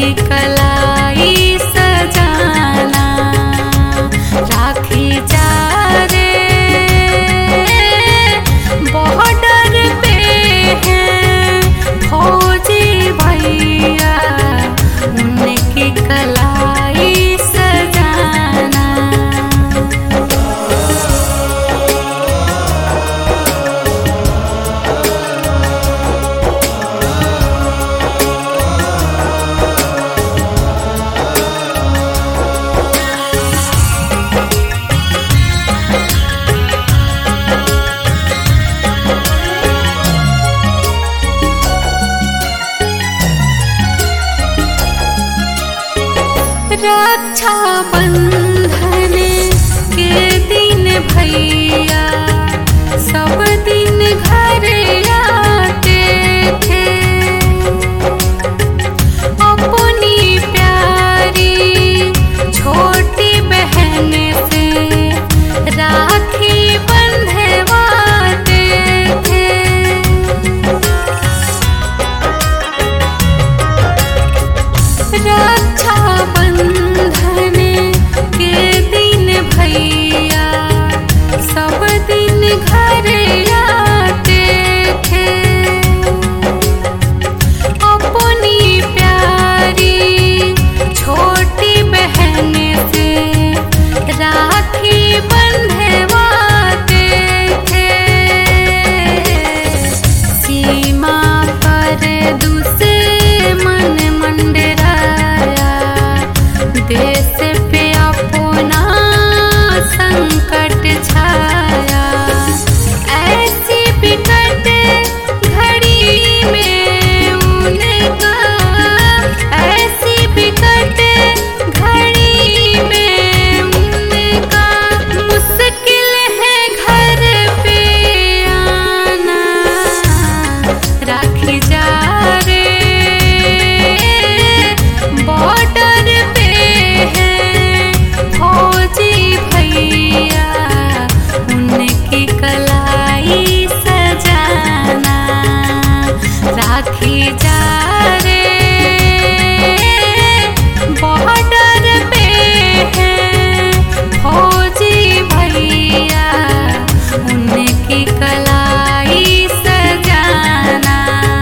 उनकी कलाई सजाना। राखी जा रे बॉर्डर पे हैं फौजी भैया, उनकी कलाई सजाना। रक्षा बंधन के दिन भैया सब दिन घर आते थे। अपनी प्यारी छोटी बहन से राखी बंधवाते थे। रक्षा बंधन के दिन भैया सब दिन घर आते थे। अपनी प्यारी छोटी बहन से राखी बंधवाते थे। सीमा पर दुश्मन मंडराया, देश पे अपना संकट छाया। ऐसी विकट घड़ी में उनका, ऐसी विकट घड़ी में उनका मुश्किल है घर पे आना। राखी जा रे बॉर्डर पे हैं फौजी भैया, उनकी कलाई सजाना। राखी जा रे बॉर्डर पे हैं फौजी भैया, उनकी कलाई सजाना।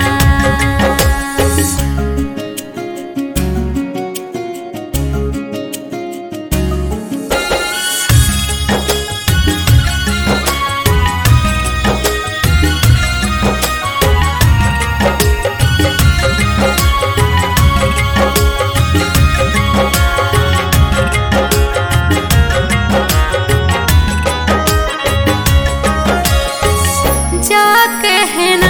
जा कहना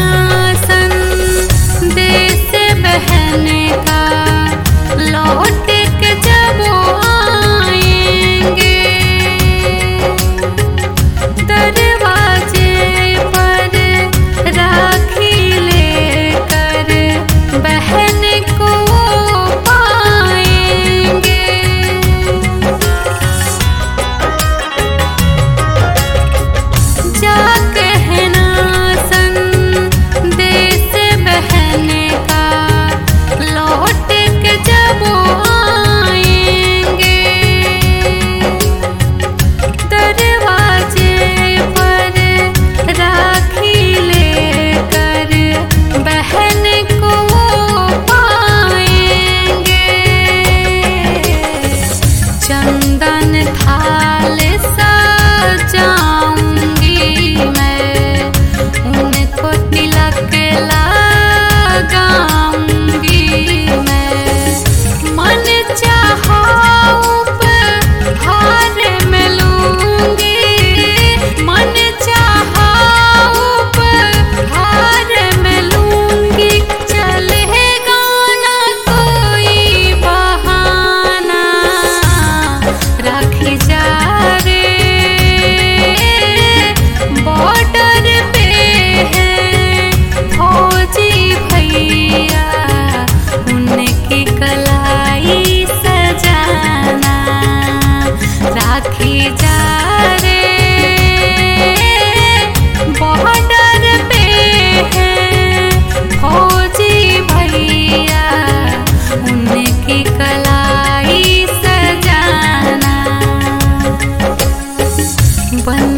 संदेश बहन का, लौट के जब आएंगे दरवाजे पर राखी लेकर बहन को पाएंगे। जा कहना संदेश बहन का, लौट के जब आएंगे दरवाजे पर राखी लेकर बहन को पाएंगे। चंदन थाल सजाऊंगी मैं, उनको तिलक लगाऊंगी मैं। मन चाहा उपहार में लूंगी, मन चाहा उपहार में लूंगी। चलेगा ना कोई बहाना। राखी जा रे बॉर्डर पे हैं फौजी भैया, उनकी कलाई सजाना। राखी जा रे बॉर्डर पे हैं फौजी भैया, उनकी उनकी कलाई सजाना बन